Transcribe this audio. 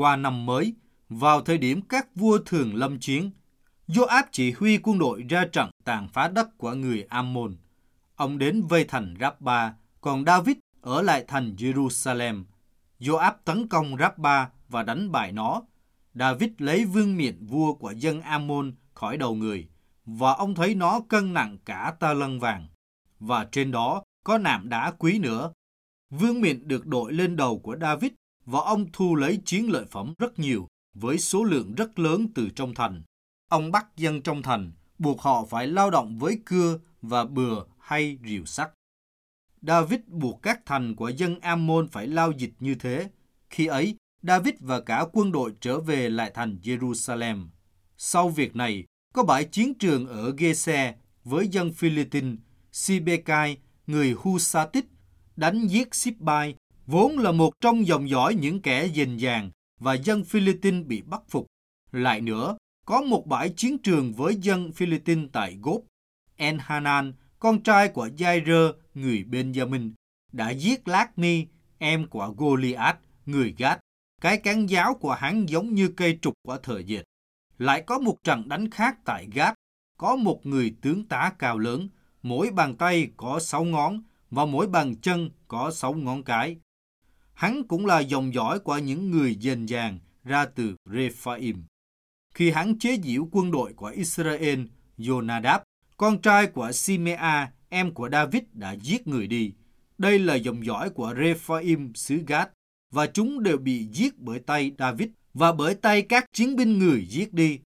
qua năm mới, vào thời điểm các vua thường lâm chiến, Joab chỉ huy quân đội ra trận tàn phá đất của người Ammon. Ông đến vây thành Rabba, còn David ở lại thành Jerusalem. Joab tấn công Rabba và đánh bại nó. David lấy vương miện vua của dân Ammon khỏi đầu người, và ông thấy nó cân nặng cả ta lân vàng, và trên đó có nạm đá quý nữa. Vương miện được đội lên đầu của David, và ông thu lấy chiến lợi phẩm rất nhiều, với số lượng rất lớn từ trong thành. Ông bắt dân trong thành, buộc họ phải lao động với cưa và bừa hay rìu sắt. David buộc các thành của dân Ammon phải lao dịch như thế. Khi ấy, David và cả quân đội trở về lại thành Jerusalem. Sau việc này, có bãi chiến trường ở Gese với dân Philippines, Sibekai, người Husatit, đánh giết Sipbai, vốn là một trong dòng dõi những kẻ dình dàng, và dân Philippines bị bắt phục. Lại nữa, có một bãi chiến trường với dân Philippines tại Gốp. Enhanan, con trai của Jair, người Benjamin, đã giết Lác-mi, em của Goliath, người Gát. Cái cán giáo của hắn giống như cây trục của thời dệt. Lại có một trận đánh khác tại Gát. Có một người tướng tá cao lớn, mỗi bàn tay có 6 ngón, và mỗi bàn chân có 6 ngón cái. Hắn cũng là dòng dõi của những người dền dàng ra từ Rephaim. Khi hắn chế giễu quân đội của Israel, Jonadab, con trai của Simea, em của David, đã giết người đi. Đây là dòng dõi của Rephaim xứ Gát, và chúng đều bị giết bởi tay David và bởi tay các chiến binh người giết đi.